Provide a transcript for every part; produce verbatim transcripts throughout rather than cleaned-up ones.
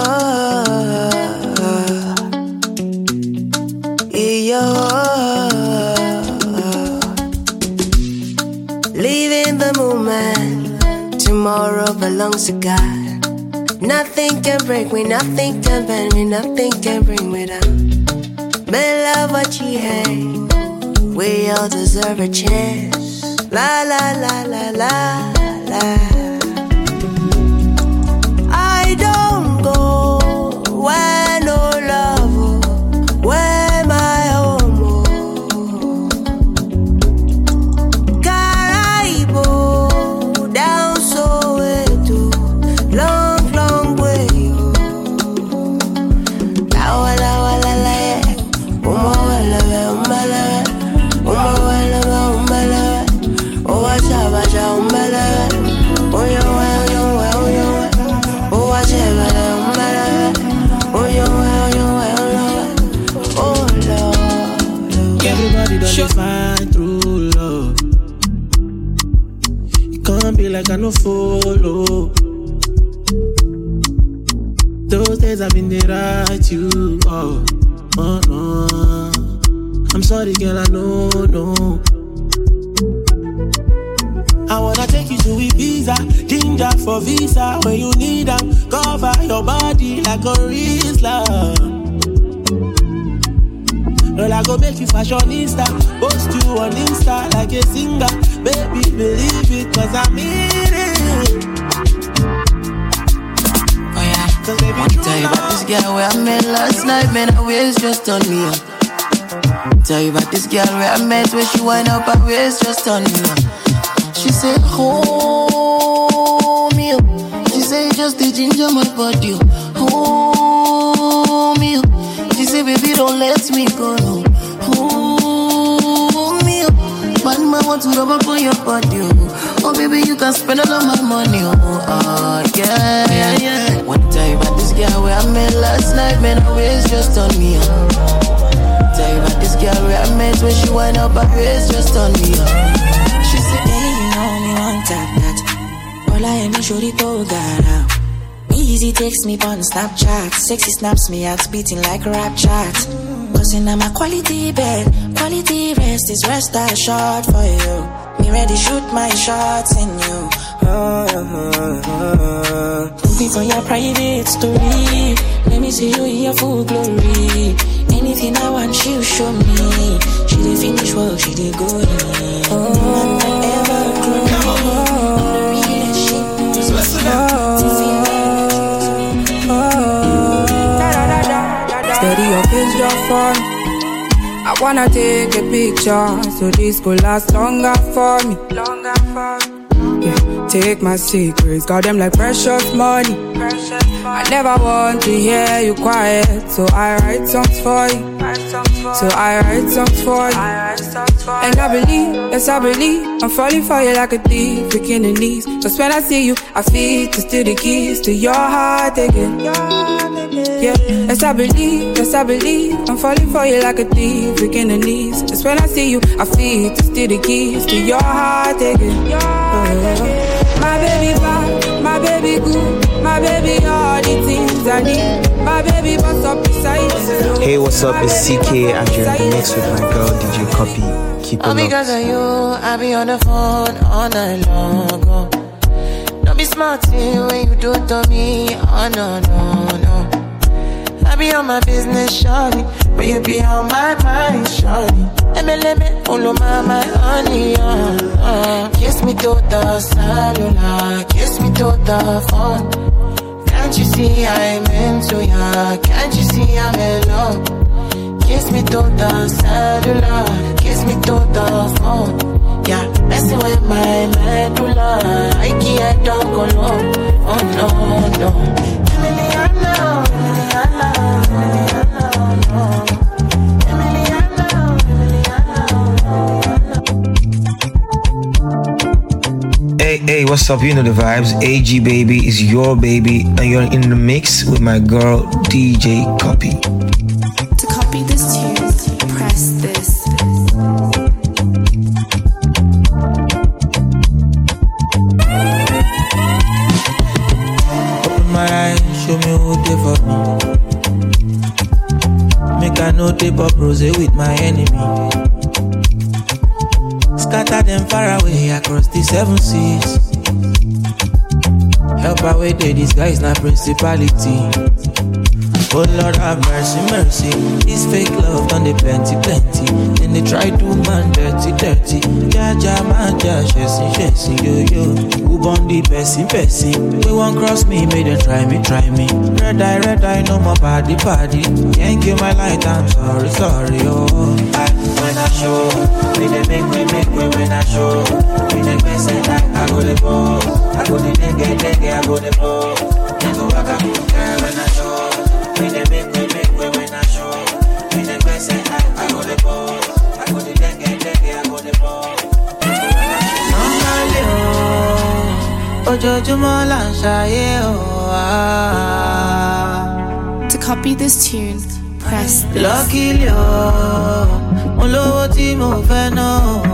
Leaving the moment, tomorrow belongs to God. Nothing can break me, nothing can bend me, nothing can bring me down. Men love what you hate, we all deserve a chance. La la la la la la. I don't go where no love, where my home. Caraibo, down Soweto, long, long way. La la la la la, uma la la, uma la, uma la la, uma la, oh wacha wacha uma la, oh yo yo yo yo, oh wacha wacha uma la, oh yo yo yo, oh Lord. Everybody does find true love. It can't be like I no follow. Those days I've been there at you. Oh, oh no. I'm sorry, girl, I know, no. I wanna take you to Ibiza, ginger for visa. When you need them, cover your body like a Rizla. Girl, I go make you fashionista, post you on Insta like a singer. Baby, believe it, cause I mean it. Oh yeah, cause baby, I tell you about this girl where I met last night, man, her waist just on me up. Tell you about this girl where I met, where she wind up her waist just on me up. She said, hold me up. She said, just the ginger my body. Hold me up. She said, baby, don't let me go, no. Hold me up. But man want to rub up on your body, oh. Oh, baby, you can spend all of my money, oh. Oh, yeah, yeah, yeah. Wanna tell you about this girl where I met last night, man, her waist just on me, oh. Tell you about this girl where I met, when she wind up her waist just on me, oh. She said, baby, you know me one tap that. All I am is shorty to God out. Easy takes me on Snapchat. Sexy snaps me out, beating like a rap chat. Cause in my quality bed, quality rest is rest I shot for you. Me ready shoot my shots in you. Oh, oh, oh. Looking for your private story. Let me see you in your full glory. Anything I want, she'll show me. She did finish well, she did go in. Oh, I ever grow. Oh, steady your face just for me. I wanna take a picture so this could last longer for me. Longer for me. Yeah, take my secrets, got them like precious money. Precious money. I never want to hear you quiet, so I write songs for you. So I write songs for you. And I believe, yes I believe, I'm falling for you like a thief, breaking the knees. Just when I see you, I feel to steal the keys to your heart again. Yeah, yes I believe, yes I believe, I'm falling for you like a thief, breaking the knees. Just when I see you, I feel to steal the keys to your heart again. Oh, my baby bad, my baby good, my baby all the things I need. My baby what's up beside you. Hey, what's up? It's C K and you're in the mix with my girl D J Copy. Keep it up. Because of you, I be on the phone all night long. Oh. Don't be smart when you do it to me. Oh no, no, no. I be on my business, shawty, but you be on my mind, shawty. Let me, let me, follow my, my honey, uh, uh. Kiss me to the cellular, kiss me to the phone. Can't you see I'm into ya? Can't you see I'm in love? Kiss me to the cellular, kiss me to the phone. Yeah, messing with my medulla, I can't don't go low. Oh no, no. Emiliana, Emiliana, Emiliana, Emiliana, Emiliana. Hey, hey, what's up? You know the vibes. A G baby is your baby, and you're in the mix with my girl D J Copy. To copy this tune, press this. Open my eyes, show me who mood there for me. Make I know they pop rose with my enemy. Scatter them far away across the seven seas. Help away they disguise na principality. Oh Lord have mercy, mercy. This fake love done the plenty, plenty. Then they try to man dirty, dirty. Ja ja man ja, chasing, chasing, yo yo. Who born the person, person? We won't cross me, make them try me, try me. Red eye, red eye, no more party, party. Can't kill my light, I'm sorry, sorry, oh. I, when I show, we they make me, make me when I show. We they best say that I go the ball, I go the dengue, dengue, I go the ball. I go back, I go girl when I show. We they make me, make me when I show. We they best say that I go the ball, I go the dengue, dengue, I go the ball. To copy this tune, press this. Lucky Leo, Olowo ti mo fe know.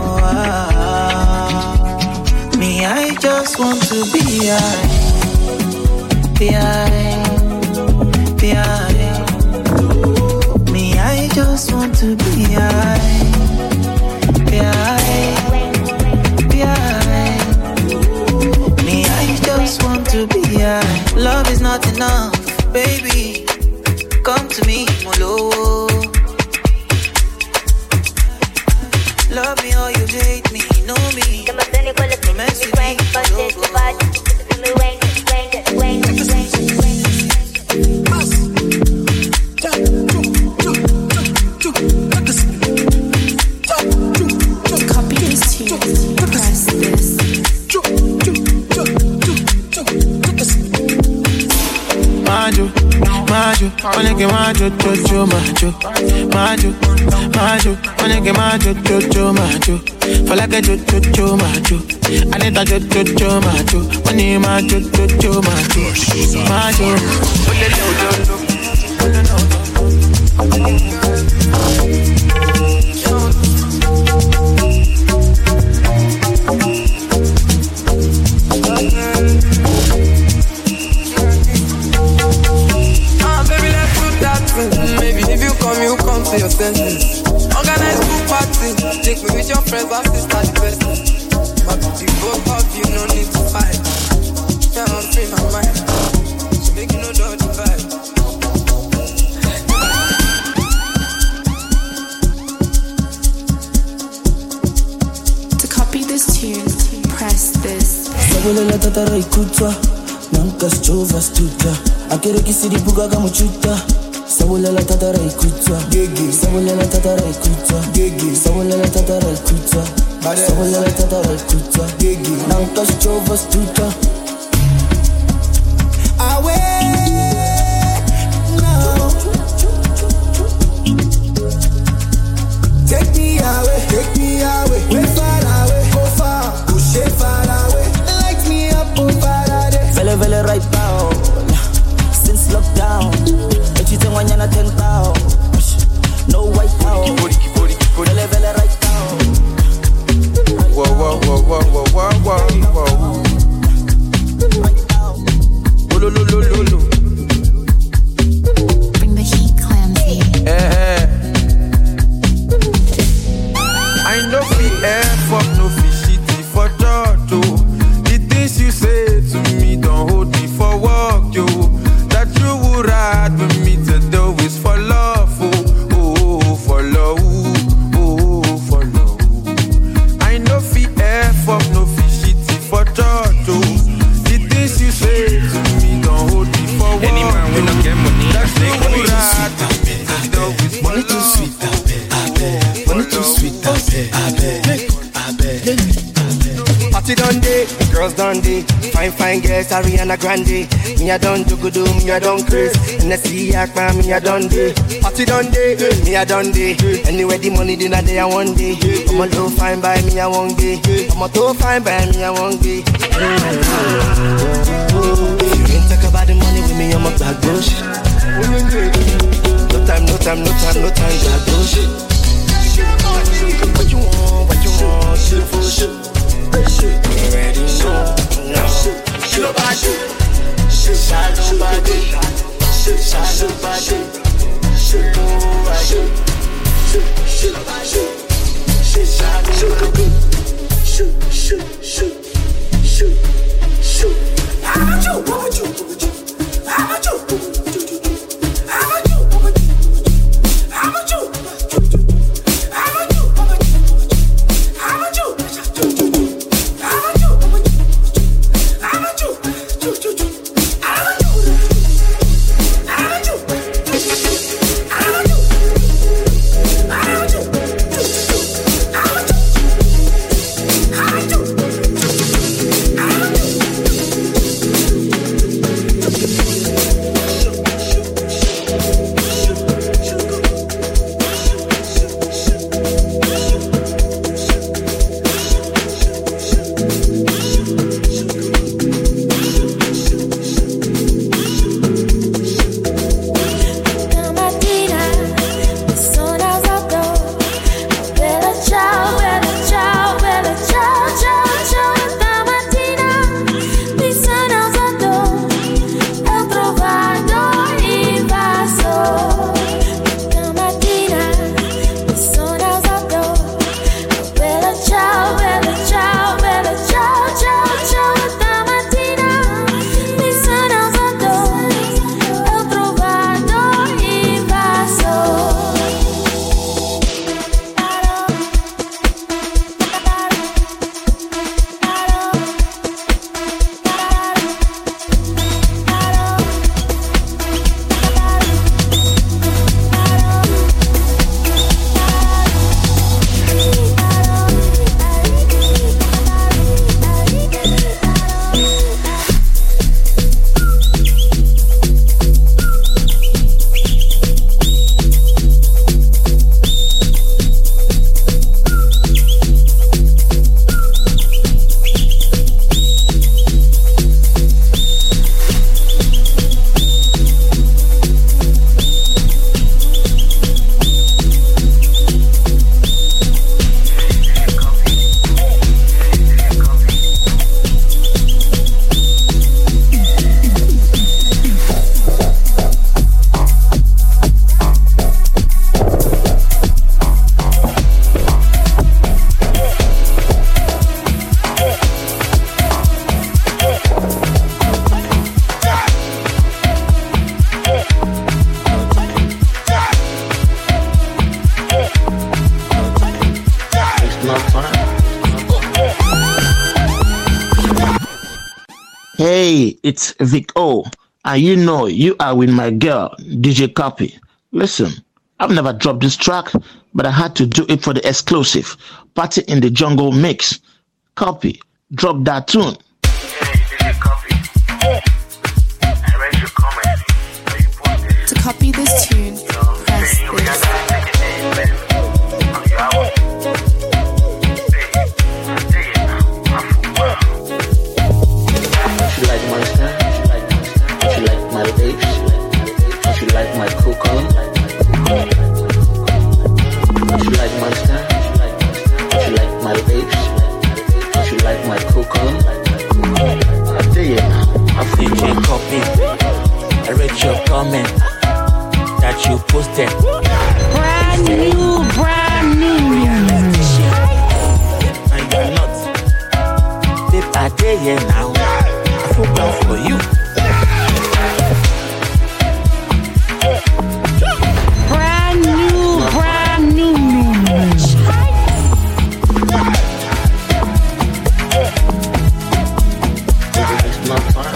Me, I just want to be high, be high, be high. Me, I just want to be high, be high, be high. Me, I just want to be high. Love is not enough, baby. Come to me, Molo. Love me or you hate me, know me. No mess with me, To copy this tune, press this. Majo, Majo, wanna get Majo, Jojo, Majo, Majo, Majo, wanna get Majo, Jojo, Majo, for like a Jojo, Majo, I need a Jojo, Majo, when you Majo, Jojo, Majo, Majo, Maybe if you come, you come to your senses. Organize pool party, take me with your friends and sister the best. But the both of you no need to fight. Yeah, I'm free my mind, so make you know the vibe. To copy this tune, press this. Sabolela tatara ikutwa, nanka stova stuta. Akere kisiri buga kamuchuta. Sabolela tatara ikutwa, gege. Sabolela tatara ikutwa, gege. Sabolela tatara ikutwa, sabolela tatara ikutwa, gege. Nanka stova stuta. Away now. Take me away, take me away, way far away, go far, push it far away. Light me up, oh far away. Vele vele right now, since lockdown. But you think when you're not ten pounds, no white out. Vele vele right now. whoa, whoa, whoa, whoa, whoa, whoa, whoa, whoa. Lo, lo, lo, lo, lo. Bring the heat, Clamsy. Eh, I know fi air fuck no fi shitty for Jojo. The things you say to me don't hold me for work, yo. That you would ride with me to do is for love, oh, oh, oh, for love, oh, oh, for love. I know fi air fuck no fi shitty for Jojo. The things you say to me don't hold me for work. Any man we don't get money, That they you money would ride with me to do is for Money too love. sweet, I bet, I bet. Money too sweet, I bet, I bet, I bet. Party done day, girls done day. Fine, fine girls, Ariana Grande. Me I done do good, me I done craze. And I see Akman, me I done day. Party done day, me I done day. Anyway, the money dinner day I one day. I'm a low fine by me I one day. I'm a too fine by me I one day. If you ain't talk about the money with me, I'm a bad bush. No time, no time, no time, no time, bad bush. What you want, what you want, shit for shit. You already know, no. Shit body, shit body, Hey, it's Vic O, and you know you are with my girl, D J Copy. Listen, I've never dropped this track, but I had to do it for the exclusive Party in the Jungle mix. Copy, drop that tune. To copy this tune, press this. She like my style, she like my bass, she like my cocaine. She like my style, she like my bass, she like my cocaine. I tell you, I D J Copy, I read your comment that you posted. Brand new, brand new. And you're not. Babe, I tell you now, I feel down for you. Brand new, brand new. it's not fun.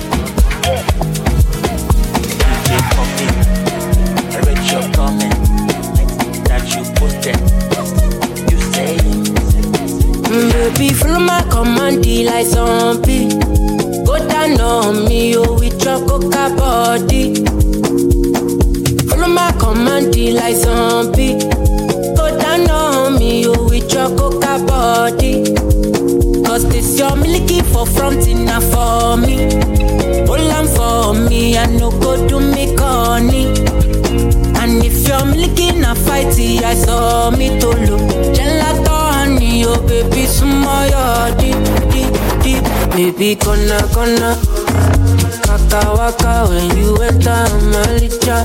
D J Copy, I read your comment that you posted. You say, mm, baby, follow my command, like zombie. Go down on me, oh, with your coca body. Follow my command, like zombie. Go down on me, oh, with your coca body. Cause this your milky for front enough for me. Hold on for me, I no go do me corny. And if you're milky na fighty, I saw me to look. Gelato honey, oh baby, smile deep, deep, deep. Baby, gonna, gonna. Kaka waka waka when you enter Malika.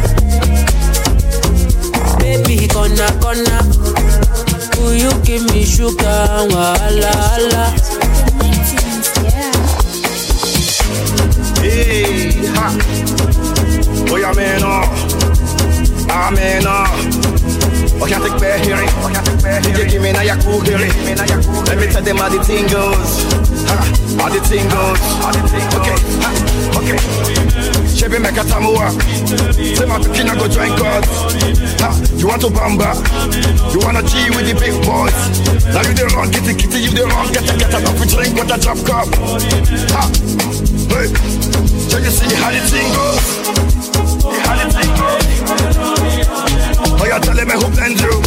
Baby, gonna gonna, will you give me sugar? Wala wala. Hey, ha. Oh, yeah, man, oh. Ah, man, oh. Oh, can't take bad hearing. Oh, can't take bad hearing. You give me now your cool hearing. Let me tell them how the thing goes. Ha, how the thing goes. Okay, ha, okay. Chebe make a tamua. Say my picking go drink God. Ha, you want to bamba? You wanna G with the big boys? Now you the wrong, kitty kitty, you the wrong, get a get a up with drink with a drop cup. Ha, hey, so you see how the thing goes? How the thing goes? Oh, you're telling me who blends you?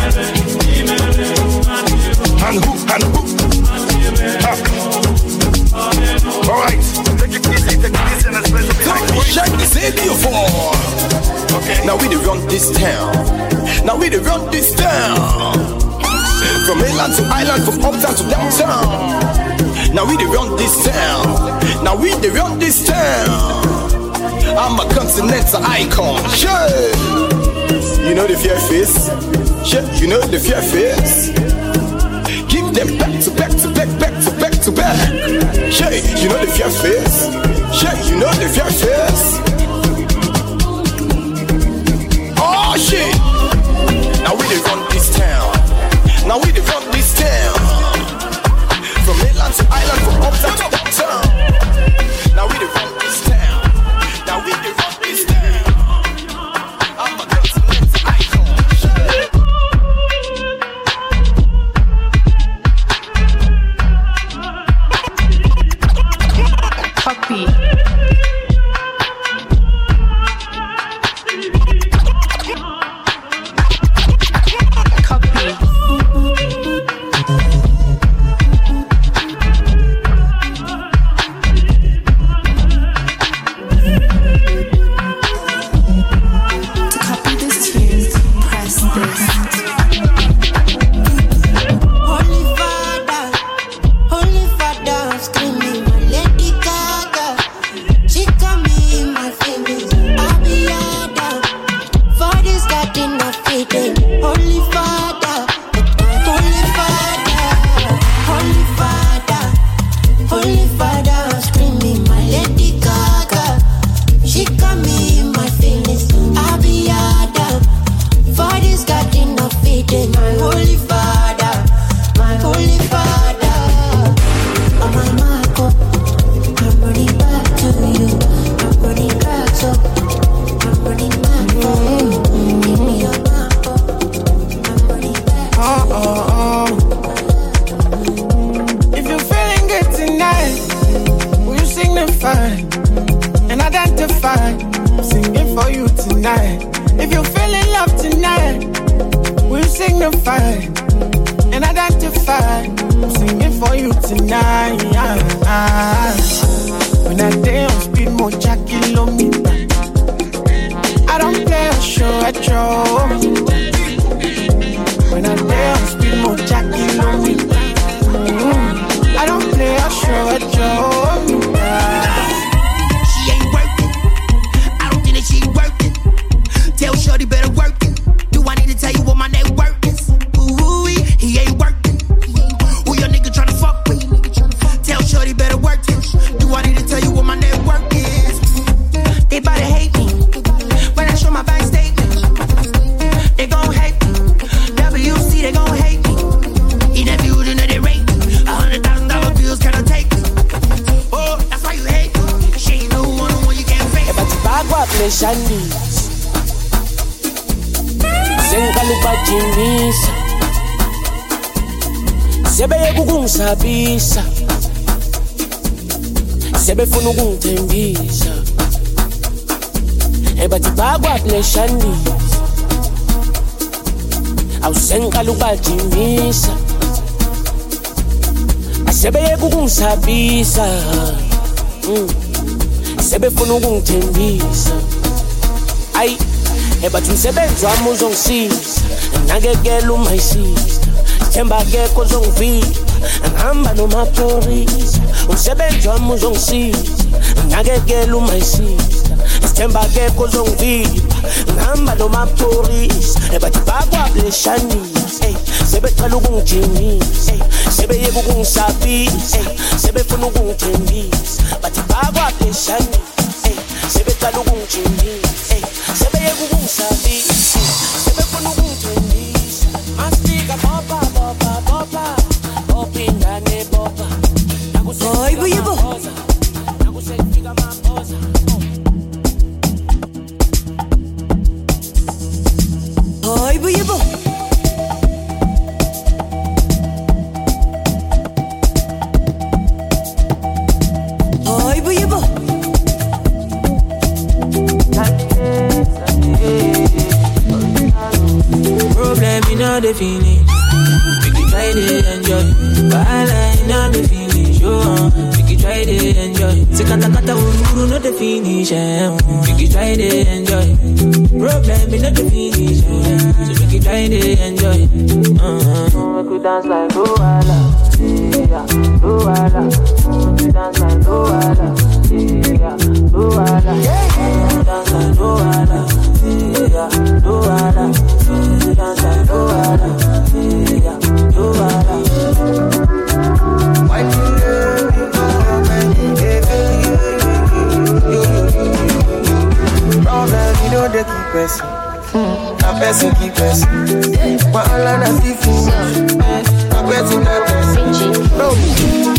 And who, and who? Ha. Alright, take it easy, take it easy and let's play some behind. Check this radio for. Okay. Now we the run this town. Now we the run this town. From mainland to island, from uptown to downtown. Now we the run this town. Now we the run this town. I'm a continental icon. Sure. You know the fear face. Sure. You know the fear face. Give them back to back to back, back to back to back. Sure. You know the fear face. Sure. You know the fear face. Oh shit. Now we the run this town. Now we the run this town. From mainland to island, from uptown to downtown. Now we the run this town. Now we the run this town. I'm a continental icon. Copy. Sabisa sebefuna ukungithembisa ebathi bakwabuleshani awusenqala ukubajimisa asebeyeka ukungisabisa sebefuna ukungithembisa ayi ebathi umsebenzi wami uzongisiza nakekela uma isista themba akekho ozongivika Ngihamba noma police Umsebenzi wami uzongisiza Ngakekela uma isiza Isithemba kekho uzongivipha Ngihamba noma police Bathi bakwablishanisa Sebecela ukungijimisa Sebeyeka ukungisabisa Sebefuna ukungithembisa Bathi bakwablishanisa Sebecela ukungijimisa Sebeyeka ukungisabisa Sebefuna ukungithembisa Masika bopa bopa bopa Opindane bopa Boy buyibo Nakusekufika mamboza Boy buyibo Boy buyibo Problem in all the finish We can try to enjoy Bala in all the finish Oh, we can try to enjoy Sekata kata uru no the finish We can try to enjoy Problem in all the finish So we can try to enjoy uh-huh. We could dance like Luala Yeah, Luala We could dance like Luala Yeah, Luala We could dance like Luala Yeah, Luala We could dance like Luala Yeah, Luala Why do you problem, you know they keep pressing. A person keep pressing. But all I see for a person that pressing. No.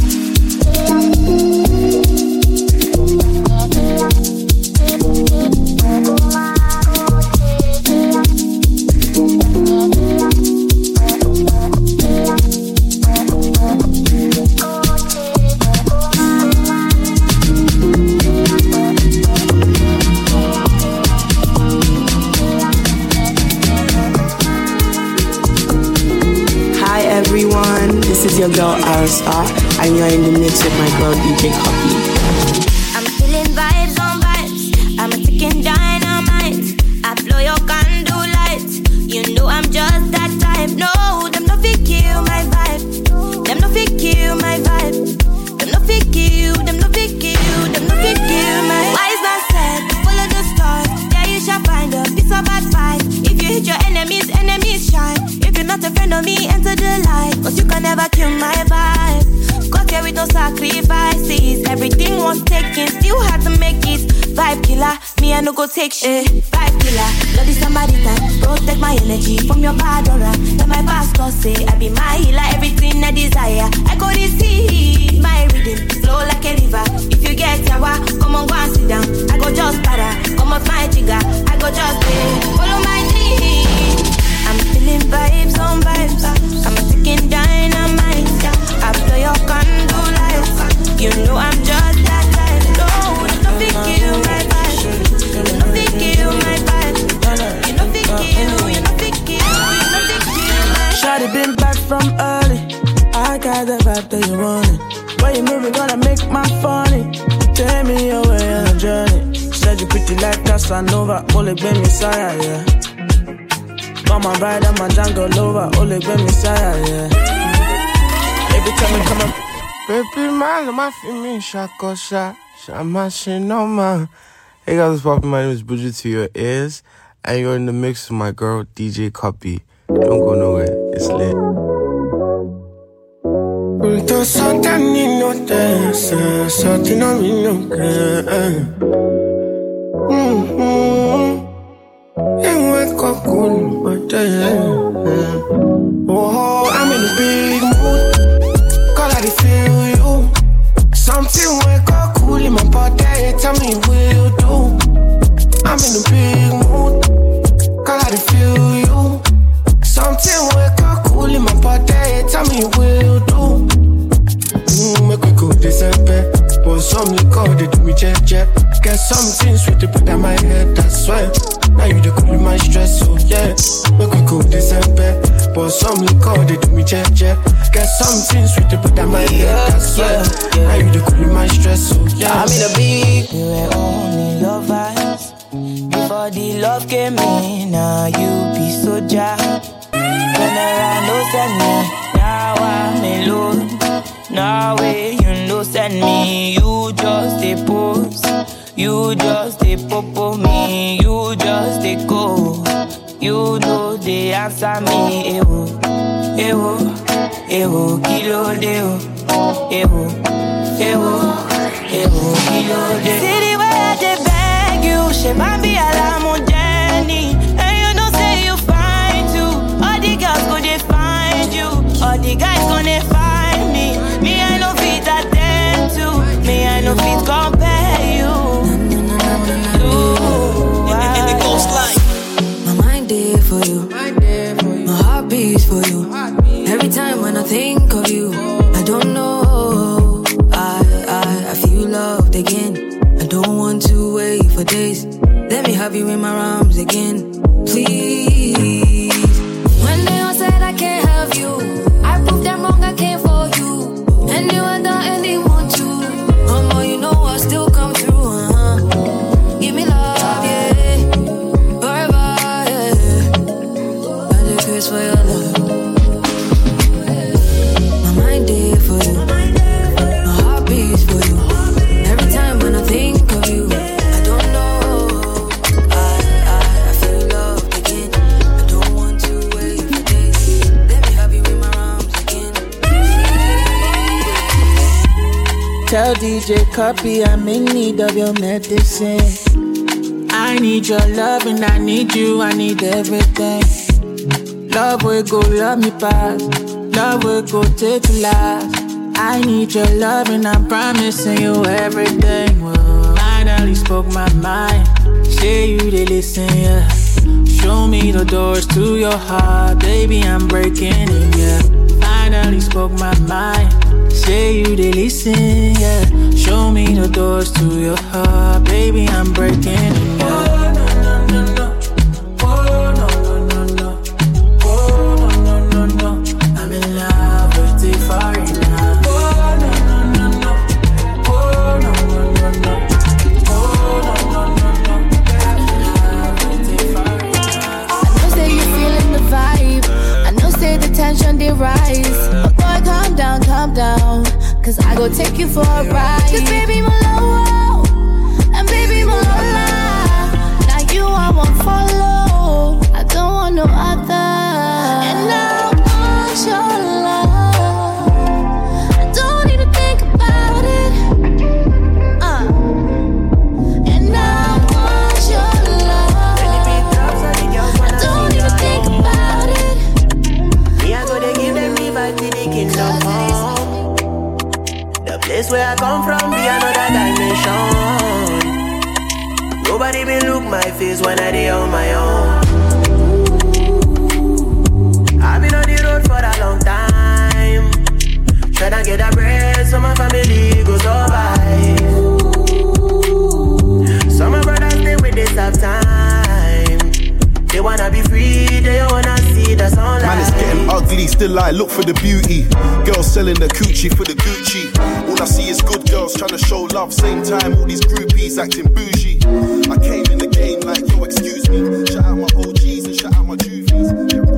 This is your girl Aristar, and you're in the mix with my girl D J Copy. I'm feeling vibes on vibes. I'm a ticking dynamite. I blow your candle lights. You know I'm just that type. No, them no fit kill my vibe. Them no fit kill my vibe. Them no fit kill. Them no fit kill. Them no fit kill my. Wise man said, follow the stars. There you shall find a piece of advice. If you hit your enemies, enemies shine. If you're not a friend of me, enter the light. Cause you can never kill my vibe. Got here with no sacrifices. Everything was taken, still had to make it. Vibe killer, me I no go take shit. Vibe killer, love is somebody that protect my energy from your bad aura. That my pastor say, I be my healer, everything I desire. I go to see my rhythm, flow like a river. If you get yawa, come on go and sit down. I go just para, come off my jigger. I go just pay, follow my dream. I'm feeling vibes on vibes. I'm a ticking dynamite. I blow your candle lights. You know I'm just that type. No, you don't think you my vibe. You don't think you my vibe. You don't think you, you don't think you, you don't think you my. Shawty been back from early. I got the vibe that you wanted. When you moving, gonna make my funny. Take me away on a journey. Said you pretty like Casanova. Only been Messiah, yeah. Come on, ride on my Django Lover, only when Messiah, yeah. Every time we come up, baby, man, my feeling shako sha, shamashin no man. Hey guys, what's poppin'? My name is Buju to your ears, and you're in the mix with my girl D J Copy. Don't go nowhere, it's lit. Punto sotani no tesa, sotino mi no kre. Mhm. Oh, I'm in a big mood. Cause I feel you. Something wake up cool in my body. Tell me what you do. I'm in a big mood. Cause I feel you. Something wake up cool in my body. Tell me what you do. Mmm, make we go December. But some liquor, they do me jet jet. Get something sweet to put on my head, that's why. Now you the cool my stress, so yeah. Make we go December. But some liquor, they do me jet jet. Get something sweet to put on my head, that's why. Yeah, yeah. Now you the cool my stress, so yeah. I'm in a big. We were only lovers before the love came in. Now you be so jack. When around no send me. Now now I'm alone. Now way you know send me, you just a pose. You just a popo me, you just a go. You know they answer me, ewo, ewo, ewo, kilo deo, ewo, ewo, ewo, kilo deo. See the way I dey beg you, she might be alarm on Jenny. And you know say you fine too. All the girls go they find you, all the guys gonna find me. Me I no fit attend to, me I no fit compare you. In the ghost line. My mind there for you, my heart beats for you. Every time when I think of you, I don't know. I, I, I feel loved again. I don't want to wait for days. Let me have you in my arms again, please. When they all said I can't have you, I proved them wrong, I came for you. And you and I, and they want to. Mama, you know I still come through, uh-huh. Give me love, yeah. Forever, yeah. I just curse for your love. My mind there for you, my heart beats for you. Every time when I think of you, I don't know. I, I, I feel loved again. I don't want to wait for days. Let me have you in my arms again. Tell D J Copy I'm in need of your medicine. I need your love and I need you, I need everything. Love will go love me past, love will go take to last. I need your love and I'm promising you everything. Well, finally spoke my mind, say you they listen, yeah. Show me the doors to your heart, baby I'm breaking in, yeah. Finally spoke my mind, say you they listen, yeah. Show me the doors to your heart, baby I'm breaking in, yeah. They rise. But boy, calm down, calm down. Cause I go take you for a ride. Cause baby, my love, and baby, my love. Now you I won't follow. I don't want no other. And now I want your love. I don't need to think about it. Uh. And now I want your love. I don't need to think about it. I go to give them the vibe to the kingdom come. The place where I come from be another dimension. Nobody will look my face when I dey on my own. I've been on the road for a long time, tryna get a bread so my family go survive. Some of my brothers stay with this tough time. They wanna be free, they wanna see the sunlight. Man, it's getting ugly, still I look for the beauty. Girls selling the coochie for the Gucci. All I see is good girls trying to show love. Same time, all these groupies acting bougie. I came in the game like, yo, excuse me. Shout out my O Gs and shout out my Juvies.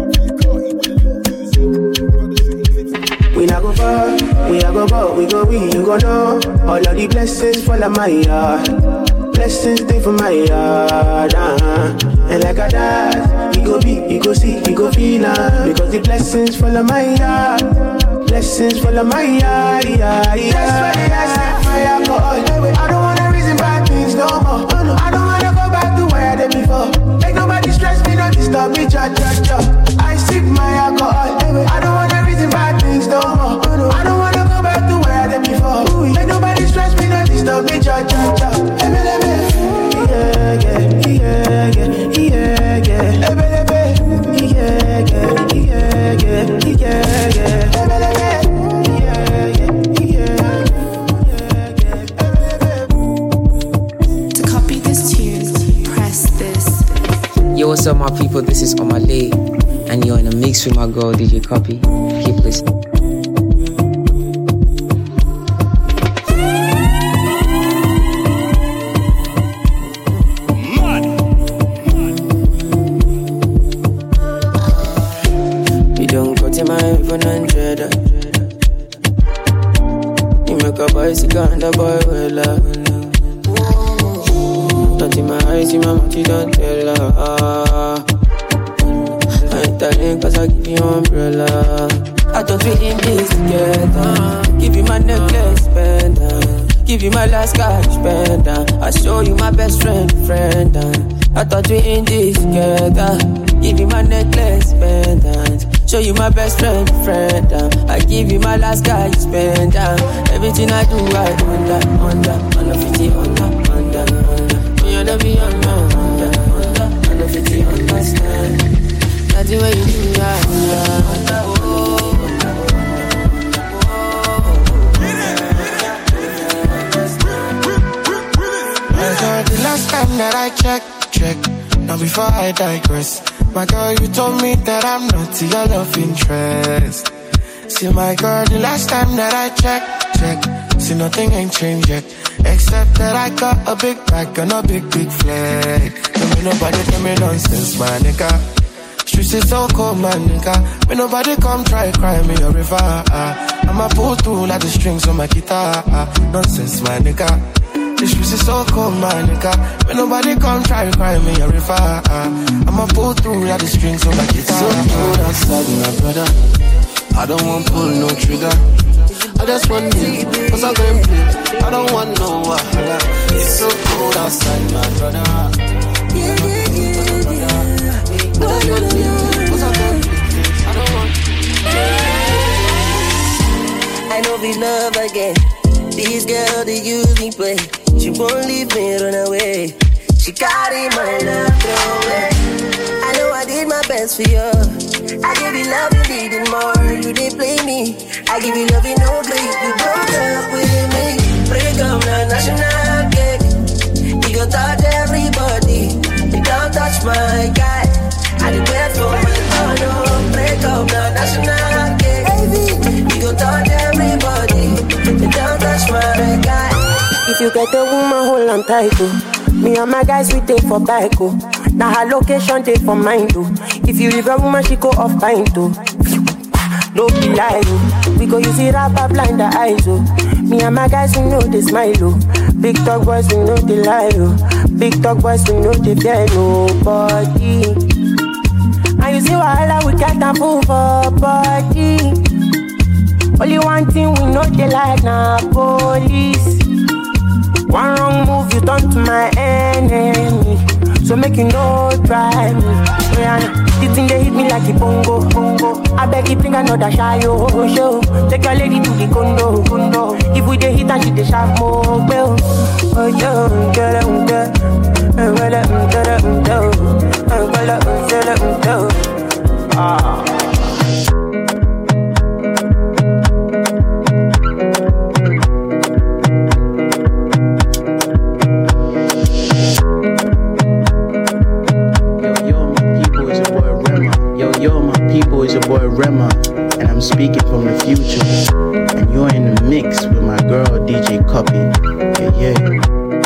We not go far, we not go far, we go we, you go know. All of the blessings fall on my yard. Blessings stay for my yard, uh-huh. And like a dad, we go be, we go see, we go feel uh, because the blessings fall on my yard. Blessings fall on my yard, yeah, yeah. That's why they ask my alcohol. I don't wanna reason bad things no more. I don't wanna go back to where I did before. Make nobody stress me, don't disturb me, cha cha cha. I sip my alcohol. I don't wanna reason bad things no more. I don't wanna go back to where I did before. Make nobody stress me, don't disturb me, cha cha cha. Yeah, yeah, yeah, yeah, yeah, yeah. Yeah, yeah, yeah, yeah, yeah. To copy this tune, press this. Yo, what's up, my people? This is Omale, and you're in a mix with my girl D J Copy. Keep listening. You don't go to my even hundred. You make a bicycle and a boy well up. Not in my eyes, in my mouth, you don't tell her. Ah. I ain't telling cause I give you umbrella. I thought we in this together. Give you my necklace pendant. Give you my last cash pendant. I show you my best friend, friend. I thought we in this together. Give you my necklace pendant. Show you my best friend, friend. I give you my last cash pendant. Everything I do, I under, under, under fifty, under, under, under. You never be under, under, under, under fifty, understand. That's the way you do that, under, under, oh. The last time that I checked, check. Now before I digress, my girl, you told me that I'm not your love interest. See my girl, the last time that I checked, check. See nothing ain't changed yet, except that I got a big bag and a big, big flag. Tell me nobody tell me nonsense, my nigga. Streets is so cold, my nigga. Me nobody come try cry me a river. I'ma pull through like the strings on my guitar. Nonsense, my nigga. This streets is so cold, my nigga. When nobody come try to cry me a river. uh, I'ma pull through like the strings on my guitar. So cold outside, my brother. I don't want pull no trigger. I just want you, cause I'm going play. I don't want no wahala. It's so cold outside, my brother. Yeah, yeah, yeah, yeah. I just want you, cause I'm going play. I don't want I know we love again. This girl, they use me play. She won't leave me, run away. She carry my love, throw away. I know I did my best for you. I give you love, you needed more. You didn't play me. I give you love, you no play. You broke up with me. Break up the national cake. You gon' touch everybody. You don't touch my guy. I did wait for my phone. Break up the national cake. You gon' touch everybody. You don't touch my guy. If you get a woman, hold on tight, oh. Me and my guys, we take for bike, oh. Now her location, take for mine, oh. If you leave a woman, she go off pint, oh. No be lie, oh. We go use it up, blind the eyes, oh. Me and my guys, we know they smile, oh. Big talk boys, we know they lie, oh. Big talk boys, we know they fear nobody. And you see wahala, we can't move for body. Only one thing we know they like, now police. One wrong move, you turn to my enemy. So make you no try me. Yeah, this thing they hit me like a bongo, bongo. I beg you bring another shy, oh, show. Take your lady to the condo, condo. If we dey hit and she dey sharp more, well. Oh, yo, get it, get it. Well, get it, get it. Well, get it, ah. It's your boy Rema, and I'm speaking from the future. And you're in the mix with my girl D J Copy. Yeah, yeah.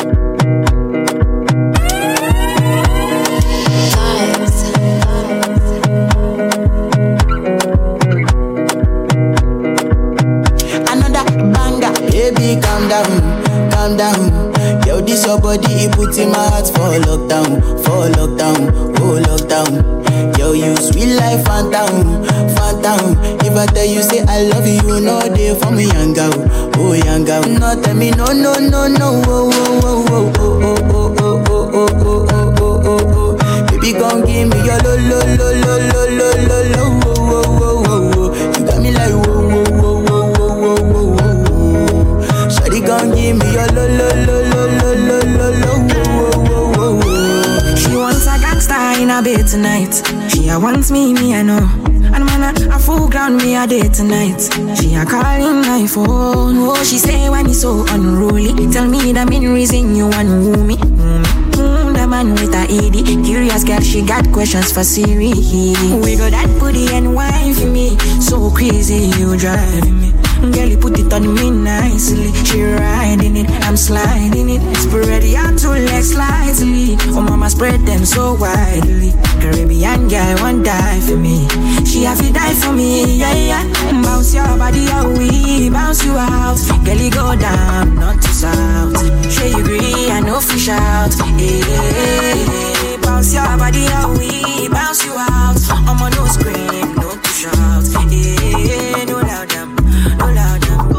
Another banger, baby, calm down, calm down. Yo, this your body, it puts in my heart for lockdown, for lockdown, oh lockdown. Yo, you sweet life, phantom, phantom. If I tell you, say I love you, no day for me, young girl, oh young girl. No, tell me, no, no, no, no, oh, oh, oh, oh, oh, oh, oh, oh, oh, oh, oh, oh, oh, oh. Baby, gon' give me your lo, lo, lo, lo, lo, lo, lo, lo, oh, oh, oh, oh. You got me like, whoa, whoa, whoa, whoa, whoa, whoa, whoa, whoa. Shawty gon' give me your lo, lo, lo, lo, lo, lo, lo, lo, oh, oh, oh, oh. She wants a gangster in a bed tonight. She a wants me, me I know. And man a, a full ground me a day tonight. She a calling my phone. Oh, she say when it's so unruly. Tell me the main reason you want woo me. Mm, mm, the man with a E D. Curious girl, she got questions for Siri. We got that booty and wine for me. So crazy, you driving me. Girl, you put it on me nicely. She riding it, I'm sliding it. Spread your two legs slightly. Oh mama, spread them so widely. Caribbean girl won't die for me. She have to die for me, yeah, yeah. Bounce your body out, we bounce you out. Girl, you go down, not to south. Sure you agree, I know fish out. Hey, hey, hey. Bounce your body out, we bounce you out. I'm on no scream, no to shout. Hey, hey, hey. No loud them, no loud them.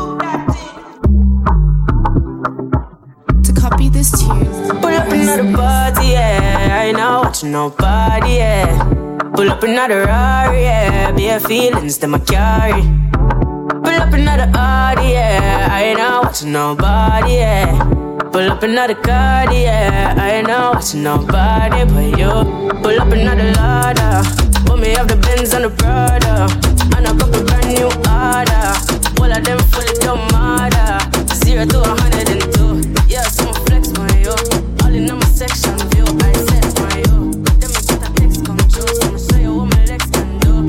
To copy this tune. Pull up another party, yeah. I ain't not watching nobody, yeah. Pull up another Rari, yeah. Bare feelings that I carry. Pull up another Audi, yeah. I ain't not watching nobody, yeah. Pull up another card, yeah. I ain't not watching nobody but you. Pull up another ladder. Put me up the Benz and the Prada. And I got a brand new order. All of them fully don't matter. Zero to a hundred and two. Yeah, some flex, my yo. All in my section view. I said, my yo. Then me get a text come true. I'ma show you what my legs can do.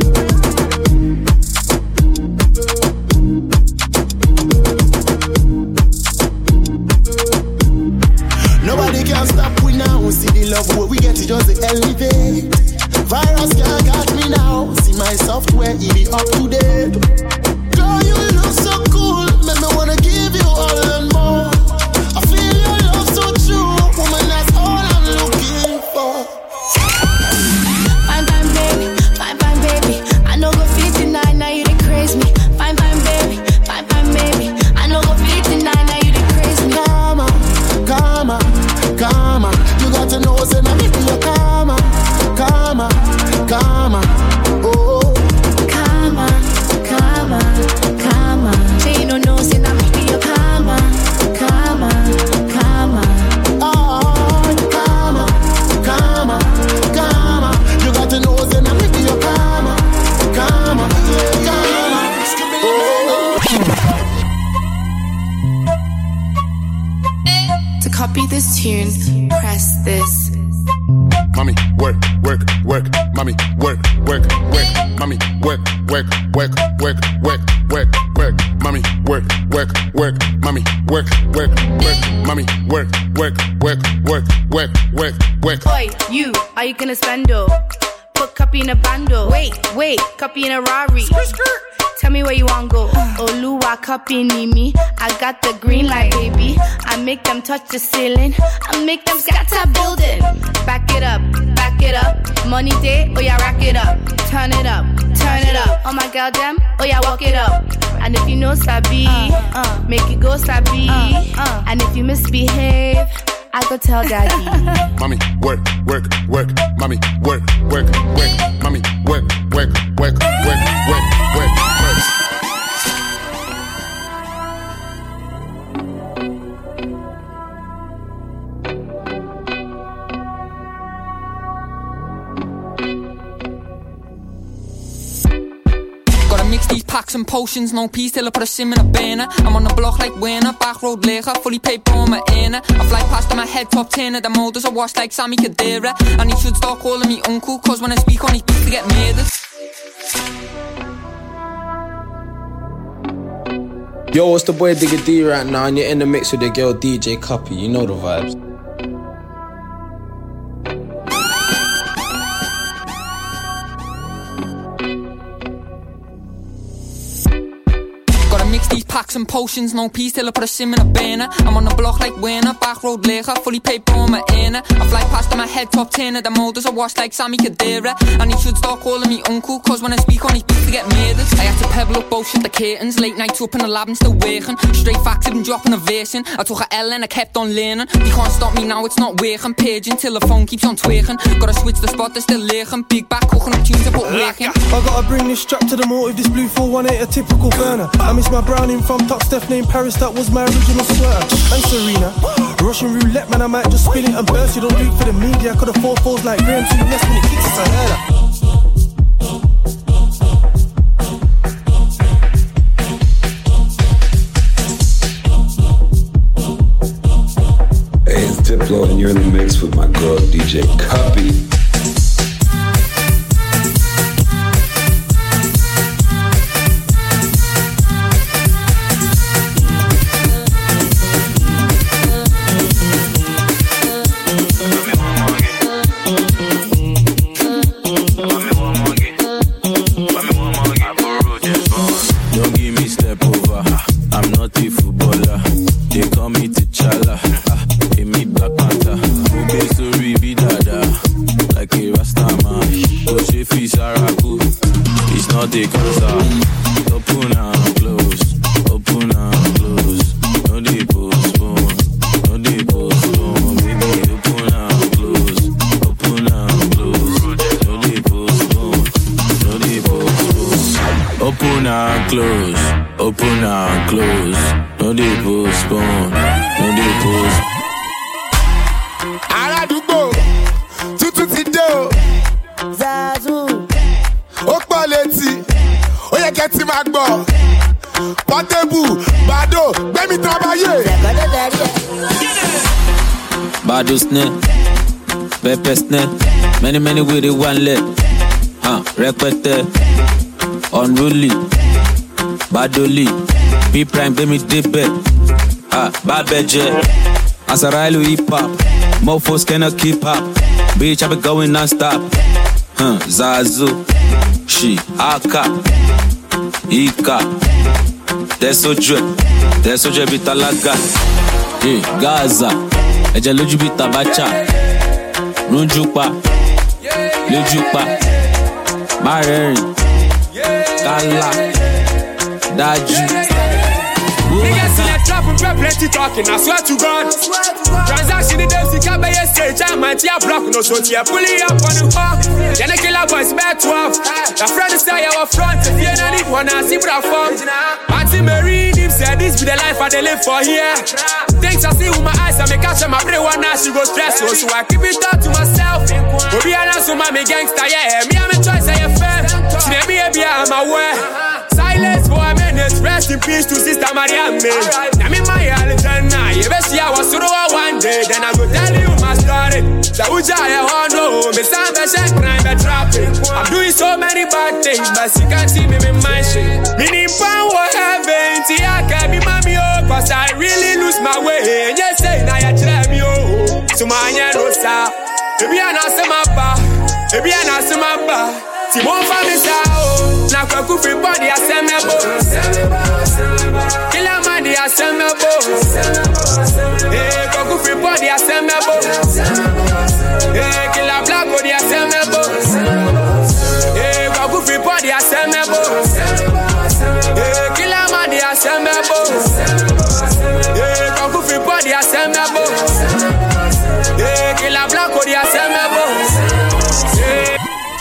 Nobody can stop we now. See the love where we get it just to elevate. Virus can't catch me now. See my software, it be up to date. Girl, you look so cool. Make me wanna give you all and more. I feel your love so true. Woman, that's all I'm looking for. Fine, fine, baby. Fine, fine, baby. I know go fifty-nine, now you dey craze me. Fine, fine, baby. Fine, fine, baby. I know go fifty-nine, now you dey craze me. Come on, come on, come on. You got to know, say, now make me a come on, come on, come on. Oh, come on, come on, come on. Say you don't know, say now make me a come on, come on, come on. oh, come on, come on, come on. You got to know, say, now make me a come on, come on, come on. Oh. To copy this tune, press this. Mommy, work, work, work. Mommy, work, work, work. Mommy, work, work, work, work, work, work, work. Mommy, work, work, work. Mommy, work, work, work. Mommy, work, work, work, work, work, work, work. Boy, you, are you gonna spend oh? Put copy in a bando. Wait, wait, copy in a Rari. Tell me where you want go. Oluwa copy me. I got the green light, baby. I make them touch the ceiling. I make them scatter building. Back it up, back it up. Money day, oh yeah, rack it up. Turn it up, turn it up. Oh my girl, them, oh yeah, walk it up. And if you know Sabi, uh, uh, make it go Sabi. Uh, uh. And if you misbehave, I go tell daddy. Mommy, work, work, work. Mommy, work, work, work. Mommy, work, work, work, work, work, work, work. Mix these packs and potions, no peace till I put a sim in a banner. I'm on the block like winner, back road lager, fully paid for my inner. I fly past my head top ten at the motors, I wash like Sammy Kadira. And he should start calling me uncle, cause when I speak on his beats to get murders. Yo, it's the boy Digga D right now, and you're in the mix with the girl D J Cuppy. You know the vibes. Mix these packs and potions, no peace till I put a sim in a banner. I'm on the block like winner, back road lager, fully paid for my inner. I fly past my head top ten at the motors, I wash like Sammy Kadira. And he should start calling me uncle, cause when I speak on his beats to get murders. I had to pebble up bullshit the curtains, late nights up in the lab and still working. Straight facts, I've been dropping a verse in. I took a L and I kept on learning. They can't stop me now, it's not working. Paging till the phone keeps on twerking. Gotta switch the spot, they're still lurking. Big back, cooking up tunes, I put working. I gotta bring this strap to the motive, this blue four one ain't a typical burner. I miss my browning from top Steph named Paris, that was my original sweater. And Serena, Russian roulette, man, I might just spin it and burst. You don't do it for the media, I could have four fours like Graham, two less when it kicks us, I heard that. Hey, it's Diplo and you're in the mix with my girl D J Cuppy. she feels Saraku. It's not a cancer. Open and close. Open and close. No dey postpone. No dey postpone. Baby, open and close. Open and close. No dey postpone. No dey postpone. Open and close. Open and close. No dey postpone. No dey postpone. Aládùúgbò tuntun ti dé o. Zazu. Ó pọ̀ létí, ó yẹ kẹ́ ti máa gbọ́. Portable, Bado, gbẹ́mí tábàyè. Bado snare, pepper snare, many many with it one leg. Huh, rẹpẹtẹ, unruly, Badoli, B prime gbẹ́mí débẹ̀. Ah, Babeje, Asarailu hip hop, mofos cannot keep up. Bitch, I be going non-stop. Huh, Zazu, she, Aka, Ika, Desoje, Desoje bitalaga. Hey, Gaza, Eje loju bitabacha, Runjupa, Lujupa, Mareri, Kala, Daju. Niggas in that trap and plenty talking, I swear to God. Transaction in the sick up by a stage, I'm a tear block, no so tear, pulling up on the hawk. Then a killer boys back twelve. The friend is say our front, if you don't need one, I see what I found. Auntie Marie, him said this be the life I they live for here. Things I see with my eyes, I make catch my brain one now, she go stress, so I keep it up to myself. But be honest with my gangster, yeah, me I'm a choice, I am fair. See me, baby, I'm aware. Silence for a minute, rest in peace to Sister Mariam. I'm in my Alexandra, you best see I was through one day, then I go tell you my story. The Uja, I want to know, me some best crime, but trapping. I'm doing so many bad things, but you can't see me in my shit. Meaning, power heaven, see, I can't be mommy, oh, cause I really lose my way. And you say, now you try me, oh, so my hand was out. Maybe I'm not some up, maybe I'm not some up. Si mon femme sao, na kwa kufi body asemebo. Kila mandi asemebo. Eh, kwa kufi body asemebo. Eh, kila black body asemebo. Eh, kwa kufi body asemebo. Eh, kila mandi asemebo. Eh, kwa kufi body asemebo. Eh, kila black body asemebo. Eh.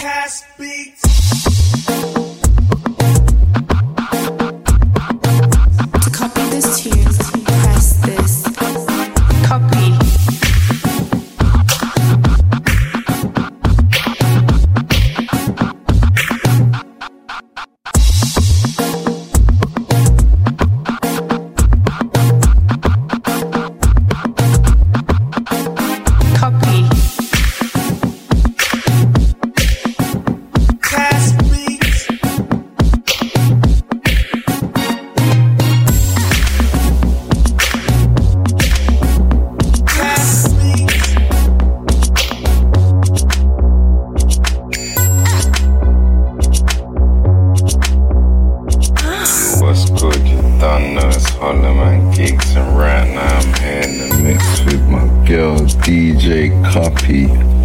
To copy this tune, press this. Copy. Copy. What's good? You don't know it's Holloman Geeks, and right now I'm here in the mix with my girl D J Copy.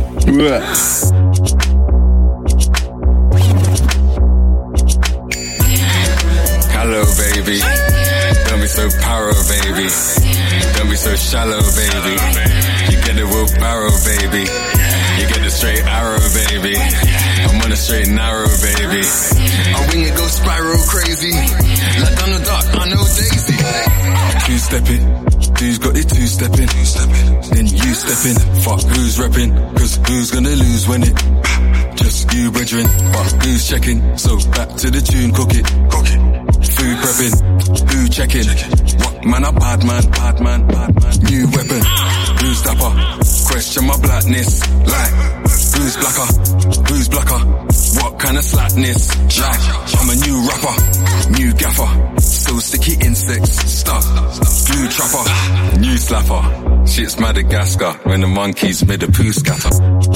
Hello, baby. Don't be so paro, baby. Don't be so shallow, baby. You get the wheelbarrow, baby. You get the straight arrow, baby. I'm on a straight narrow, baby. I wing it, go spiral crazy. Like down the dark, I know Daisy. Two stepping, who's got it two stepping? Then you stepping, fuck who's repping? Cause who's gonna lose when it? Just you, brethren, but who's checking? So back to the tune, cook it, cook it. Food prepping, who checking? What man a bad man, bad man, bad man. New weapon, who's dapper? Question my blackness, like who's blacker? Who's blacker? What kind of slackness? Like I'm a new rapper, new gaffer. So sticky insects, stuff. Glue trapper, new slapper. Shit's Madagascar when the monkeys made a poo scatter.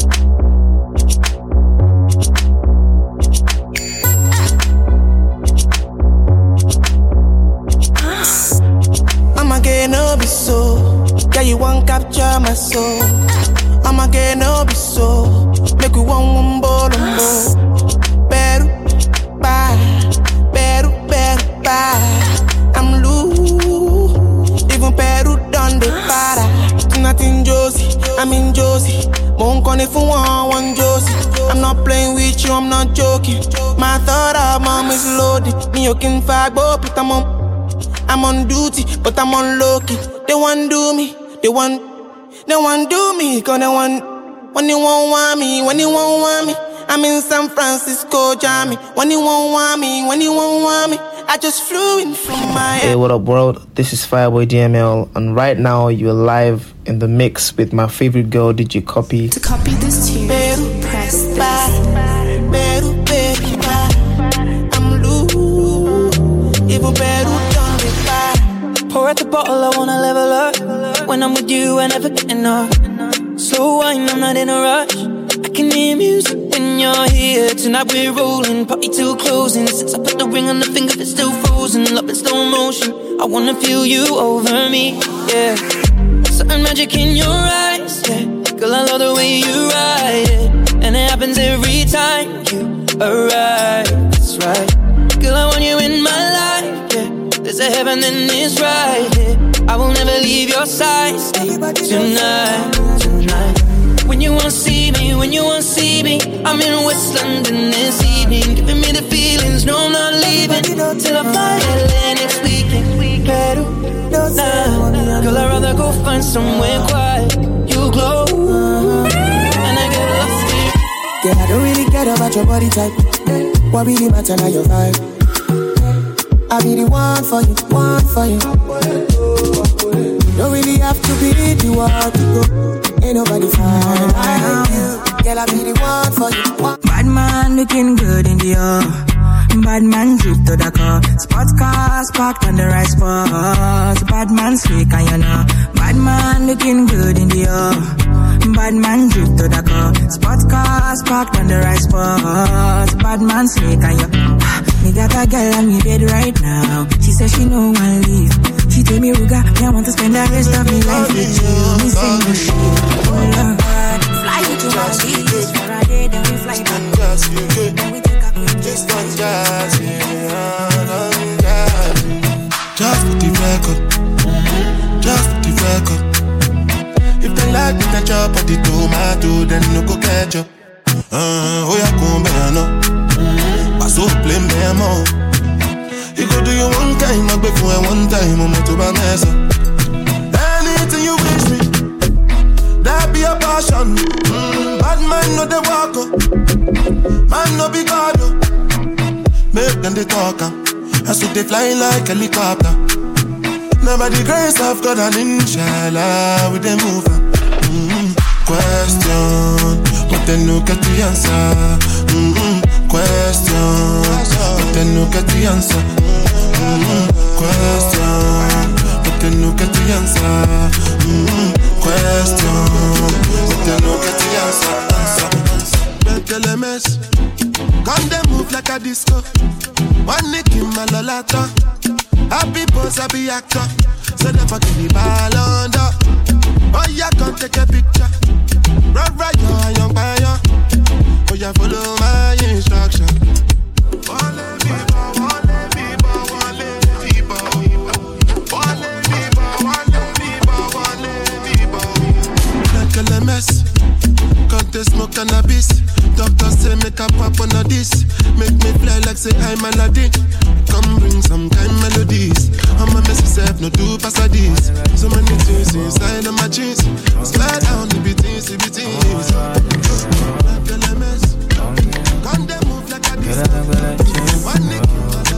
I'ma get no be so. Yeah, you won't capture my soul. I'ma get no be so. Make we one one boy Colombo. Peru, bye. Peru, Peru, bye. I'm loose. Even Peru done the para. Nothing Josie, I'm in Josie. Won't call it for one, one Josie. I'm not playing with you, I'm not joking. My thought of mom is loaded. Me you can fag, but I'm on, I'm on duty, but I'm on low key. They want do me, they want, they want do me, cause they want, when they won't want me, when they won't want me. I'm in San Francisco, Jammy. When you won't want me, when you won't want me, I just flew in from my. Hey, what up, world? This is Fireboy D M L, and right now you're live in the mix with my favorite girl, D J Copy. To copy this tune, press this. Peru, baby, I'm loose. Even Peru done me bad. Pour out the bottle, I wanna level up. When I'm with you, I never get enough. Slow wine, I'm not in a rush. I can hear music when you're here. Tonight we're rolling, party till closing. Since I put the ring on the finger, it's still frozen. Love in slow motion, I wanna feel you over me, yeah. Certain magic in your eyes, yeah. Girl, I love the way you ride it. And it happens every time you arrive, that's right. Girl, I want you in my life, yeah. There's a heaven and it's right here, yeah. I will never leave your side, stay tonight, tonight. When you wanna see me, when you wanna see me, I'm in West London this evening, giving me the feelings, no I'm not leaving till I fly L A next week, next week. Peru, nah, girl I'd rather go find somewhere quiet. You glow, and I get lost here. Girl, I don't really care about your body type. What really matter now your vibe. I be the one for you, one for you. Don't really have to be the one to go. Ain't nobody fine like you. Girl, I be the one for you. One. Bad man looking good in the air. Bad man drip to the car. Sports cars parked on the right spot. Bad man slick and you know. Bad man looking good in the air. Bad man drip to the car. Sports cars parked on the right spot. Bad man slick and you. Me got a girl on me bed right now. She says she no one leave. She tell me, Ruga, me I want to spend the rest of me life with you. Me say no shit. Oh Lord, fly you to Maldives for a day, then we fly back. Then we take a quick just one jazz, just for the record, just for the record. If they like me, then chop at the tomato, then no go catch up. Uh, oh yeah, come back now. Pass up, play me more. You go do you one time, I'll be for one time, I'm to my mess up. Anything you wish me, that be a passion. Mm, bad man no they walk up, man no be God up. Make them they talk up, I see they fly like helicopter. Nobody grace of God and inshallah with them move up. Mm-hmm. Question, but then no get the answer. Mm-hmm. Question, but then no get the answer. Mm-hmm. Question, but then no get the answer. Mm-hmm. Question, but then no get the answer. Answer, answer. Better mess. Come they move like a disco. One nick in my lolata. Happy boss, happy actor. So they fucking the ball under. Oh yeah, come take a picture. Right, right, young, young, young. Oh yeah, follow my instruction. Wale biba, wale biba, wale biba. Wale biba, wale biba, wale biba. Like a L M S, can't they smoke cannabis? Doctor say make a pop on a this. Make me fly like say I'm Aladdin. Come bring some kind melodies. I'ma mess myself, no do pass a this. So many things inside of my jeans. Slide down the beatings, the beatings. Like a L M S, can't they move like a this? One nick,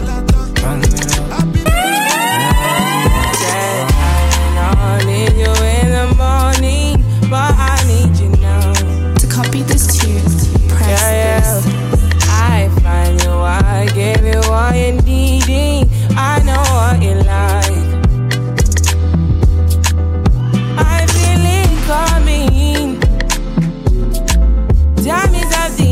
I need you in the morning, but I need you now. To copy this tune, press yeah, yeah. this. I find you, I give you all you needing. I know what you like. I feel it coming. Time is of the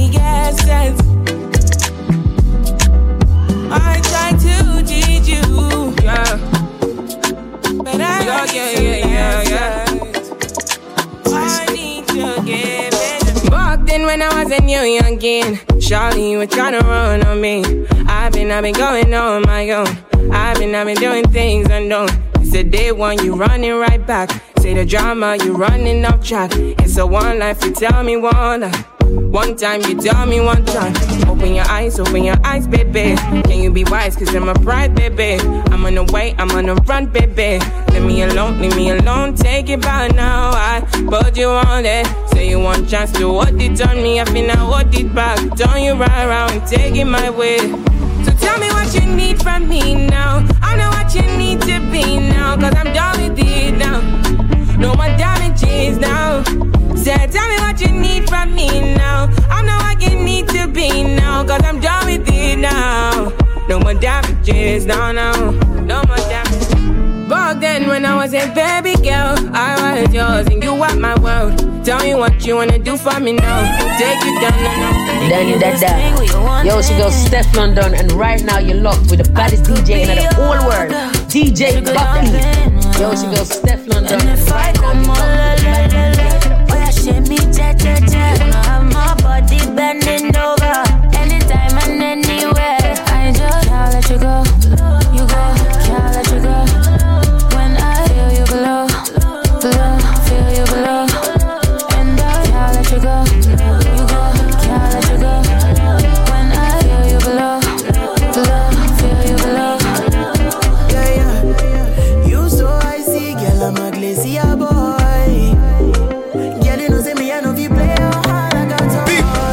youngin'. Shawty, you were tryna run on me. I've been, I've been going on my own. I've been, I've been doing things unknown. It's a day one, you running right back. Say the drama, you running off track. It's a one life, you tell me one life. One time, you tell me one time. Open your eyes, open your eyes, baby. Can you be wise, cause I'm a pride, baby. I'm on the way, I'm on the run, baby. Leave me alone, leave me alone, take it back now. I put you on it. Say you want chance to hold it on me. I feel I hold it back. Turn you right around and take it my way. So tell me what you need from me now. I know what you need to be now. Cause I'm done with it now. No more damages now. Say, tell me what you need from me now. I know what you need to be now. Cause I'm done with it now. No more damages now, now. No more damages. Back then when I was a baby girl, I was yours and you were my world. Tell me what you wanna do for me now. Take it down, no, no. Then that, that. Yo, she goes Steph London, and right now you're locked with the baddest D J in the whole world, D J Cuppy. Yo, she goes Steph London, and right now you're locked with the baddest D J. Oh yeah, shake me, cha cha cha. Wanna have my body bending over, anytime and anywhere. I just can't let you go, you go, can't let you go. When I feel you below, below, feel you below, and I can't let you go, you go, can't let you go. When I feel you below, below, feel you below. Yeah, yeah, you so icy, girl, I'm a glacier boy. Girl, you know say me, I know you play how hard I got to.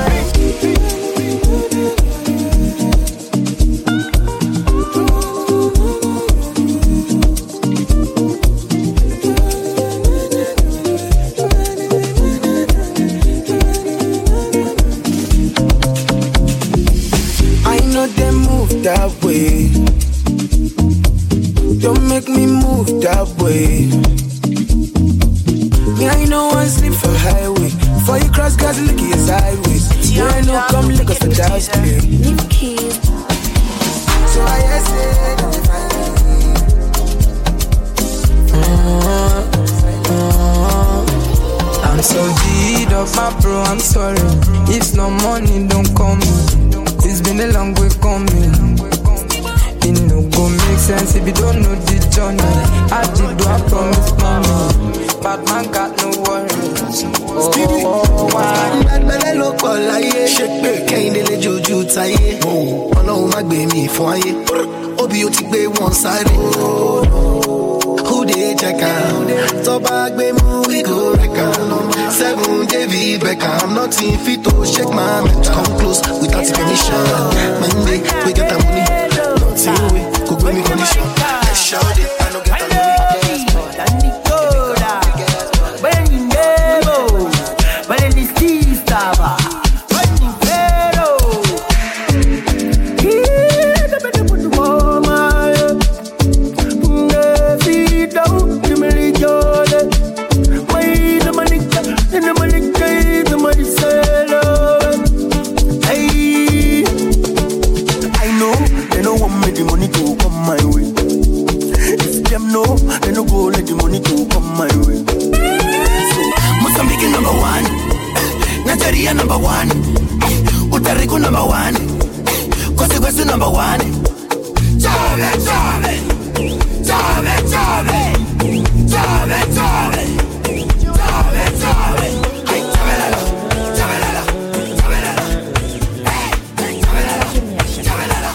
That way, don't make me move that way. Me, I know one sleep for highway. Before you cross, guys, look at your sideways. Yeah, I know come look us for just play. So I said, I'm so G'd up, my bro, I'm sorry. If no money, don't call me. It's been a long way coming. It no go make sense if you don't know the journey. I did do I promise mommy. Bad man got no worries. Oh, oh, why? Bad look all like shake me. Can't let Juju tie. Oh, Ọlọ́run má gbé mi fún ayé. Obi ó ti gbé wọn sáré. Who dey check am? Tó bá gbé mú we go wreck am. Seven David Beckham, nothing fit to shake my mental. Come close without permission. Monday we get the money. Nothing we could bring me condition. Let's shout it, I don't get the money. Number one, Utarico number one, Consequence number one. Chave, chave, chave, chave, chave, chave, chave, chave. Hey, chavelala, chavelala, chavelala. Hey, chavelala, chavelala,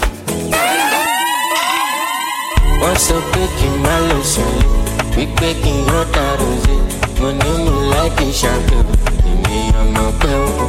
chavelala. What's up, picking my lotion? We picking your tattoo. My name is like a shampoo. I'm a pill.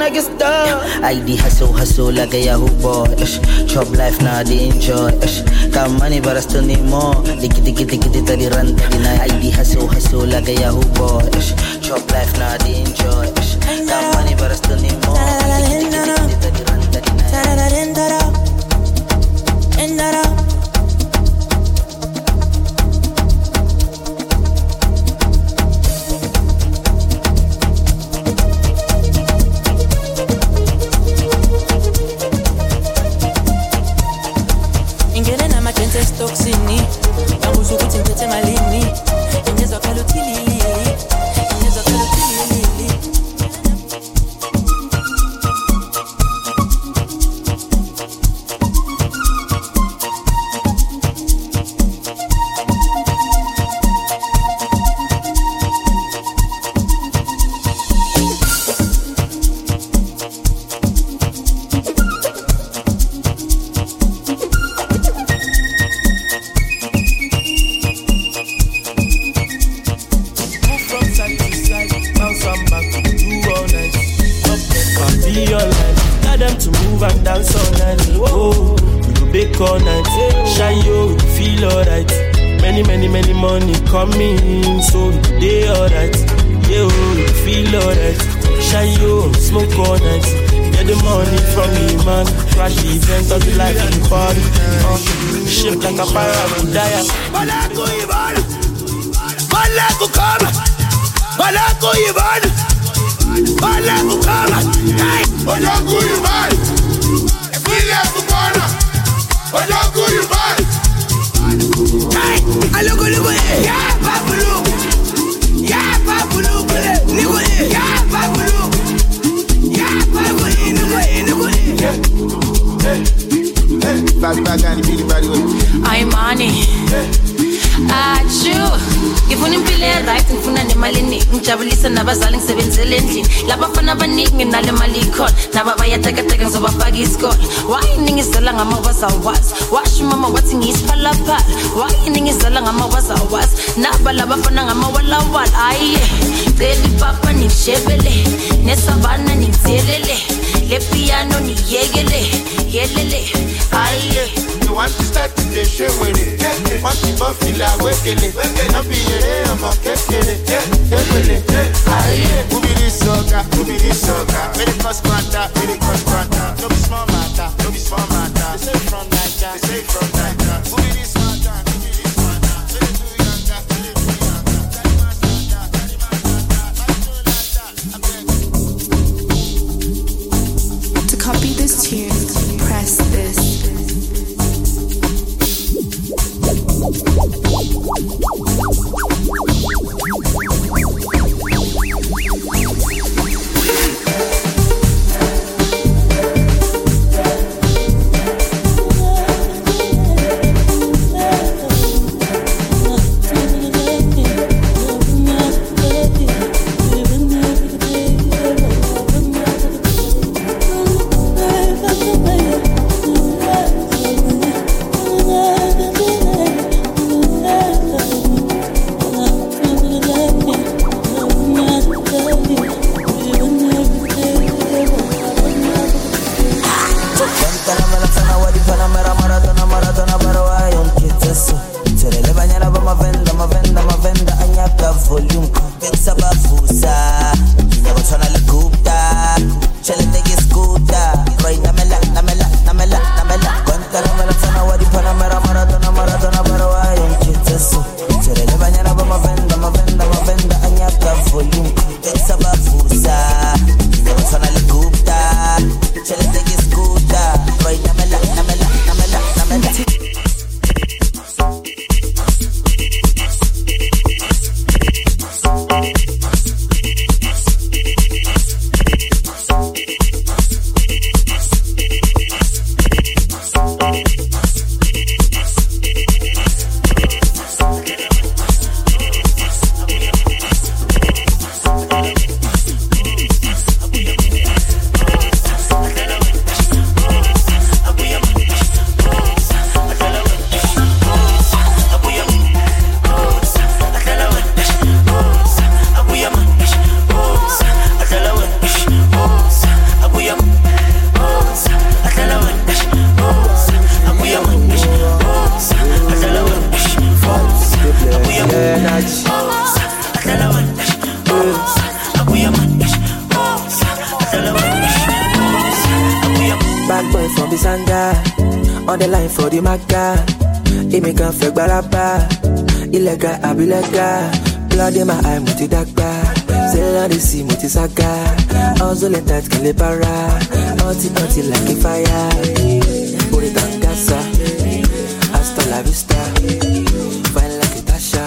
I D hustle, hustle like a Yahoo boy. Ish. Chop life now, they enjoy. Ish. Got money, but I still need more. Diki diki diki diki diki run diki night. I D hustle hustle like a Yahoo boy. Chop life now, they enjoy. Got money, but I still need more. Diki diki diki diki diki run diki night. Toxini, yanguza ukuthi ngiphethe malini, ingezwa khala uthini, ingezwa khala uthini. Coming, so they alright. Yeah, we feel alright. Shine you, smoke all night. Get the money from me, man. Crash the event of the life in the party. Uh, shape like a pirate, we die. Malaco Ivan, Malaco come, Malaco Ivan, Malaco come. Hey, Malaco Ivan, Malaco come, Malaco Ivan. Hey, I look at you, yeah, Babulu, yeah, Babulu, Nico, yeah, Babulu, yeah, Babulu, Nico, I'm money. Achu, ngifuna impilo right, ngifuna nemali eningi, ngijabulisa nabazali ngisebenzele endlini. Labafana abaningi nginale mali ikhona, naba bayatekateka ngizobafaka isikole. Why ningizela ngamawaza wazi, washo mama wathi ngiyisiphalaphala. Why ningizela ngamawaza wazi, naba labafana ngamawalawala. Aye, celi papa nishebele, nesavana nithelele, le piano niyekele, yelele. Aye. You want to start to the show with it. Want to buff the la wekele. Not be here, I'm a kekele. Kekele. Aye. Move this soca, move this soca. Very cross quarter, very cross quarter. No be small matter, no be small matter. They say from Niger, they say from Niger. Move this matter, move this matter. Say they do yanga, say they do yanga. To copy this tune, press this. my God. It make a fake baraba. Illegal, illegal. Blood in my eye, muti dakba. Zella de si, muti saga. Also let that kill it para. Auntie, auntie like a fire. Put it on casa. Hasta la vista. Fine like a Tasha.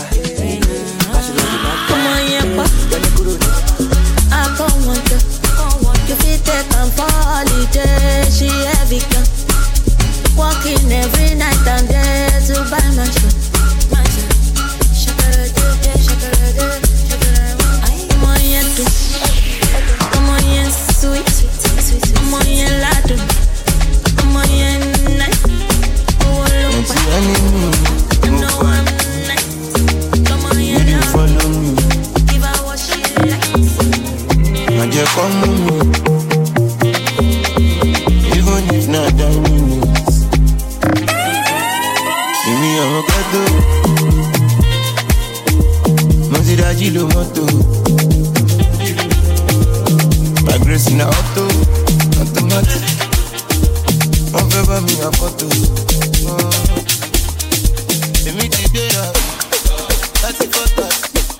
Come on, yeah, pop. I don't want you. You fit take on for holiday. She heavy gun. Walking every night and day to buy my shit. My shit. Shakara do, shakara do, shakara do. Come on, yeah, do. Come on, yeah, sweet. Come on, yeah, lado. Come on, yeah, nice. Oh, look. You know I'm nice. Come on, yeah, now. Follow me. Give her what she likes. Now you come with me. Even if not that minutes. Give me a gato. Mazida Gilo Moto. My grace in the auto. Automatic. On fait pas mis à photo. C'est mi ti bera. That's it for that.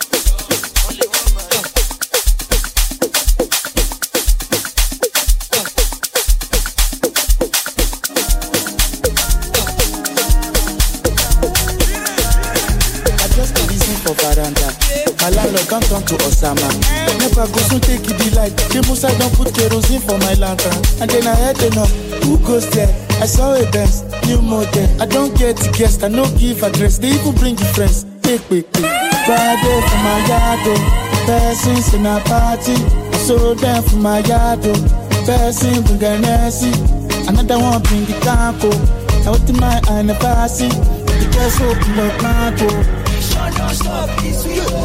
My landlord can't turn to Osama. Never go soon take it the light. The Musa don't put kerosene for my lantern. And then I heard enough. Who goes there? I saw a Benz, new model. I don't get the guest, I no give address. They even bring the friends. Take, take, take. Friday for my yard. Persons in a party. I saw them for my yard. Person bring a Nessie. Another one bring the campo. I went to my anniversary. The girls open up my door. Stop this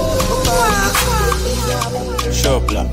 Sure, black.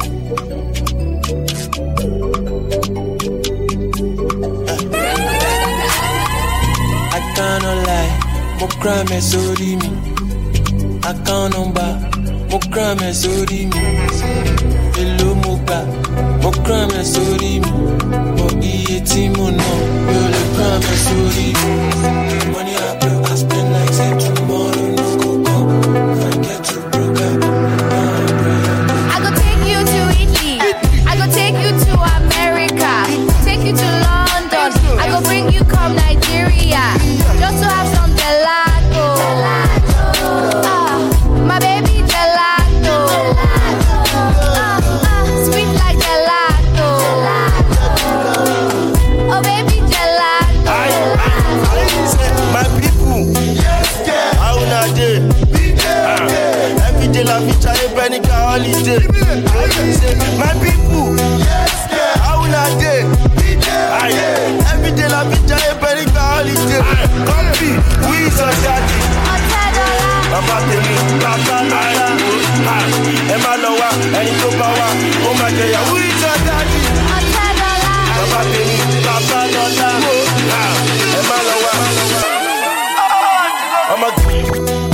I cannot lie, mo crime is so me. I can't number, mo crime is so me. Hello, mo back, mo crime is so me. Mo iye ti mo no, yo le crime is so me. Money I blow, I spend like say tomorrow no go go. If I get you broke up, I go take you to Italy, I go take you to America, take you to London, I go bring you come Nigeria, just to have some gelato. Ah, my baby gelato. Ah, ah, sweet like gelato. Oh baby gelato. My people, how na day? Every day la vie try penny ka holiday. My people, how na day? Every day la vie try penny ka holiday. Copy, we so daddy. Baba tèmi, baba nara, ẹ má lọ wá, ẹni tó bá wá, ó má jẹyà. We so daddy. Baba tèmi, baba nara, ẹ má lọ wá.